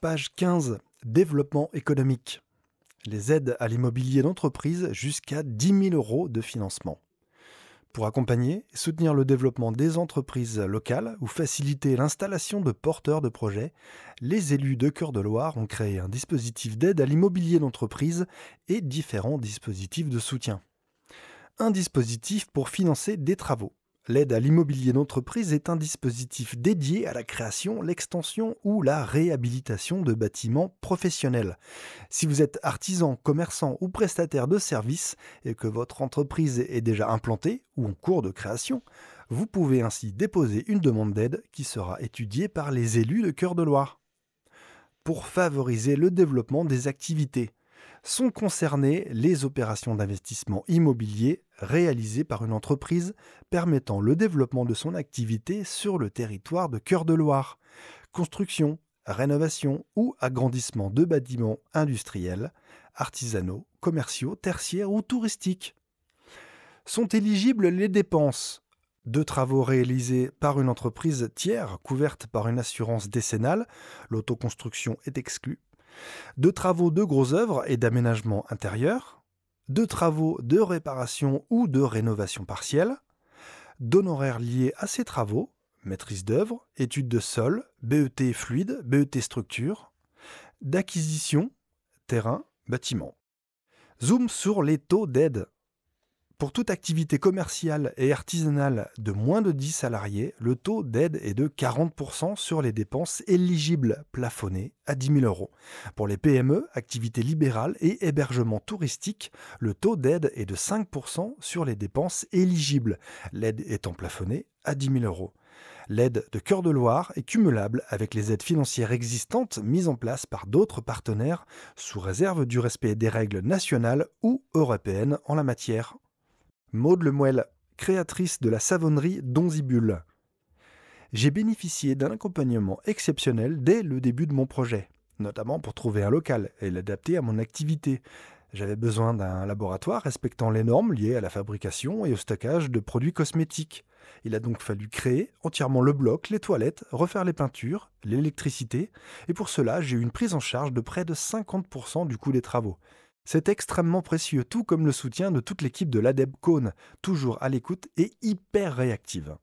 page 15, développement économique. Les aides à l'immobilier d'entreprise jusqu'à 10 000 euros de financement. Pour accompagner et soutenir le développement des entreprises locales ou faciliter l'installation de porteurs de projets, les élus de Cœur de Loire ont créé un dispositif d'aide à l'immobilier d'entreprise et différents dispositifs de soutien. Un dispositif pour financer des travaux. L'aide à l'immobilier d'entreprise est un dispositif dédié à la création, l'extension ou la réhabilitation de bâtiments professionnels. Si vous êtes artisan, commerçant ou prestataire de services et que votre entreprise est déjà implantée ou en cours de création, vous pouvez ainsi déposer une demande d'aide qui sera étudiée par les élus de Cœur de Loire. Pour favoriser le développement des activités, sont concernées les opérations d'investissement immobilier réalisées par une entreprise permettant le développement de son activité sur le territoire de Cœur de Loire. Construction, rénovation ou agrandissement de bâtiments industriels, artisanaux, commerciaux, tertiaires ou touristiques. Sont éligibles les dépenses de travaux réalisés par une entreprise tiers couverte par une assurance décennale, l'autoconstruction est exclue, de travaux de gros œuvres et d'aménagement intérieur, de travaux de réparation ou de rénovation partielle, d'honoraires liés à ces travaux, maîtrise d'œuvre, études de sol, BET fluide, BET structure, d'acquisition, terrain, bâtiment. Zoom sur les taux d'aide. Pour toute activité commerciale et artisanale de moins de 10 salariés, le taux d'aide est de 40% sur les dépenses éligibles plafonnées à 10 000 euros. Pour les PME, activités libérales et hébergement touristique, le taux d'aide est de 5% sur les dépenses éligibles, l'aide étant plafonnée à 10 000 euros. L'aide de Cœur de Loire est cumulable avec les aides financières existantes mises en place par d'autres partenaires sous réserve du respect des règles nationales ou européennes en la matière. Maude Lemuel, créatrice de la savonnerie Donzibule. J'ai bénéficié d'un accompagnement exceptionnel dès le début de mon projet, notamment pour trouver un local et l'adapter à mon activité. J'avais besoin d'un laboratoire respectant les normes liées à la fabrication et au stockage de produits cosmétiques. Il a donc fallu créer entièrement le bloc, les toilettes, refaire les peintures, l'électricité, et pour cela j'ai eu une prise en charge de près de 50% du coût des travaux. C'est extrêmement précieux, tout comme le soutien de toute l'équipe de l'ADEB Cône, toujours à l'écoute et hyper réactive.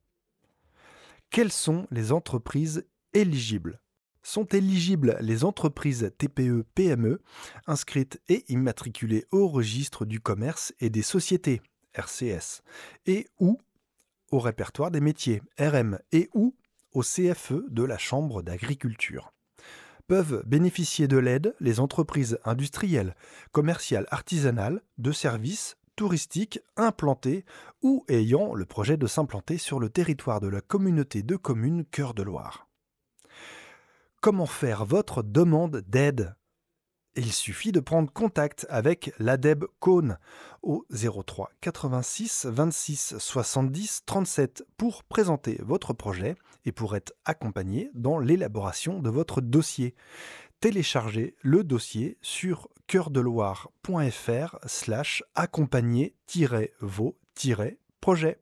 Quelles sont les entreprises éligibles ? Sont éligibles les entreprises TPE-PME inscrites et immatriculées au registre du commerce et des sociétés, RCS, et ou au répertoire des métiers, RM, et ou au CFE de la Chambre d'agriculture. Peuvent bénéficier de l'aide les entreprises industrielles, commerciales, artisanales, de services, touristiques, implantées ou ayant le projet de s'implanter sur le territoire de la communauté de communes Cœur de Loire. Comment faire votre demande d'aide ? Il suffit de prendre contact avec l'ADEB Cône au 03 86 26 70 37 pour présenter votre projet et pour être accompagné dans l'élaboration de votre dossier. Téléchargez le dossier sur coeurdeloire.fr/accompagner-vos-projets.